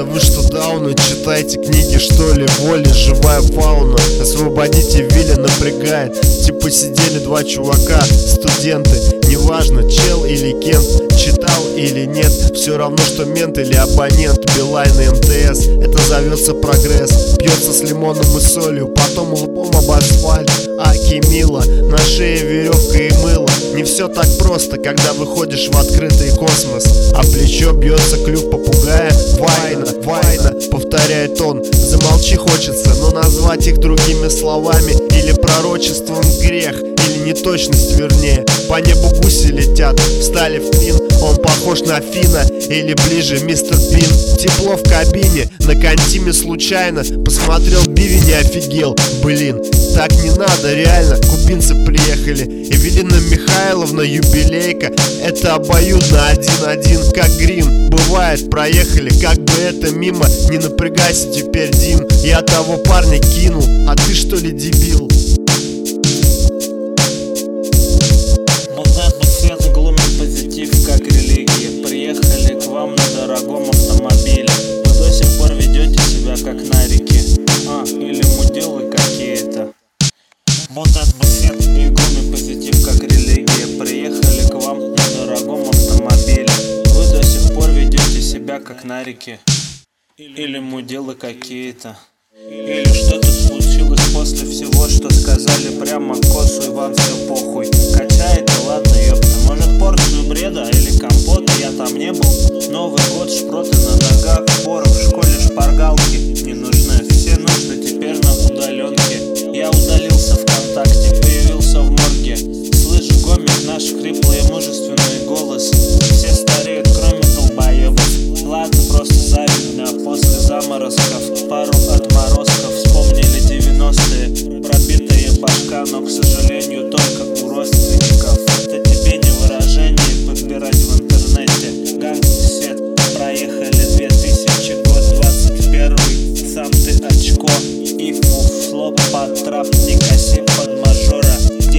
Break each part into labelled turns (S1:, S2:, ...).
S1: Да вы что, дауны, читайте книги, что ли? Воли, живая фауна. Освободите Вилли, напрягает. Типа сидели два чувака, студенты. Неважно, чел или Кент, читал или нет, все равно, что мент или абонент. Билайн и МТС, это зовется прогресс. Пьется с лимоном и солью, потом лбом об асфальт. Аки мило, на шее веревка и мыло. Не все так просто, когда выходишь в открытый космос, а плечо бьется клюв попугая. Вайна, вайна, повторяет он. Замолчи хочется, но назвать их другими словами или пророчеством грех, или неточность вернее. По небу гуси летят, встали в клин. Он похож на Фина или ближе мистер Бин. Тепло в кабине, на контиме случайно посмотрел бивень и офигел. Блин, так не надо, реально, кубинцы приехали. Эвелина Михайловна, юбилейка. Это обоюдно, 1-1, как грим. Бывает, проехали, как бы это мимо. Не напрягайся теперь, Дим, я того парня кинул. А ты что ли дебил?
S2: Как религия. Приехали к вам на дорогом автомобиле. Вы до сих пор ведете себя как нарики. Или муделы какие-то. Вот атмосфер и гуми позитив как религия. Приехали к вам на дорогом автомобиле. Вы до сих пор ведете себя как нарики. Или муделы какие-то. Или что-то случилось после всего, что сказали прямо косу, и вам все похуй. Качает, и ладно, ёпта. Может, порцию бреда или компота, я там не был. Новый год, шпроты на ногах, порох в школе, шпаргалки не нужны. Все нужны теперь на удаленке. Я удалился ВКонтакте, появился в морге. Слышь, гомик, наш хриплый и мужественный голос. Все стареют, кроме долбоебов. Ладно, просто завидно, а после заморозков пару отморозков. Вспомнили 90-е, пробитая башка, но, к сожалению, только у родственников. Это тебе не выражение подбирать в интернете. Гангстер, проехали 2000, год 21. Сам ты очко, и фуфло под трап, не коси под мажора.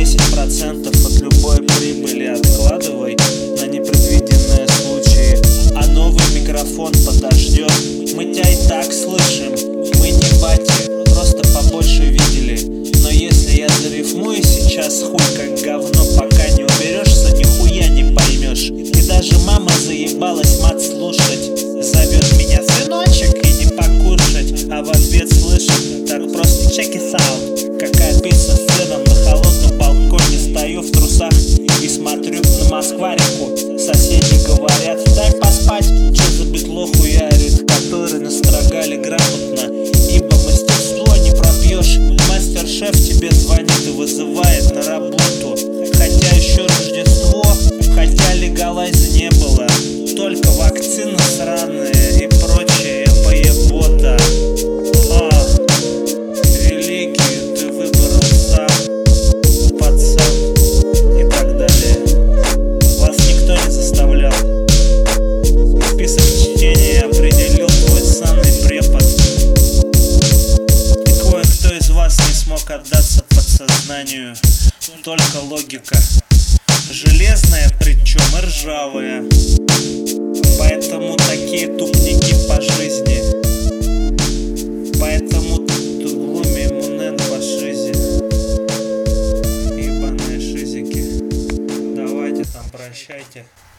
S2: 10% от любой прибыли откладывай на непредвиденные случаи. А новый микрофон подождет. Мы тебя и так слышим, мы не бати, просто побольше видели. Но если я зарифмую сейчас хуй как говно, пока не уберешься, нихуя не поймешь. И даже мама заебалась мат слушать. Зовет меня сыночек, иди покушать. А в ответ слышит, так просто check it out. Какая пицца с сыном, на холодном балконе стою в трусах и смотрю на Москварику. Соседи говорят, дай поспать, что за битло хуярит, который настрогали грамотно. Ибо мастерство не пропьешь. Мастер-шеф тебе звонит и вызывает на работу. Хотя еще Рождество, хотя легалайза не было. Только вакцины сраные и прочее поебота. Религию ты выбрал сам, пацан, и так далее. Вас никто не заставлял. Список чтения определил твой санный препод. И кое-кто из вас не смог отдаться подсознанию. Только логика, железная, причем и ржавая. Поэтому такие тупники по жизни. Поэтому глуми мунен по шизе. Ебаные шизики. Давайте там прощайте.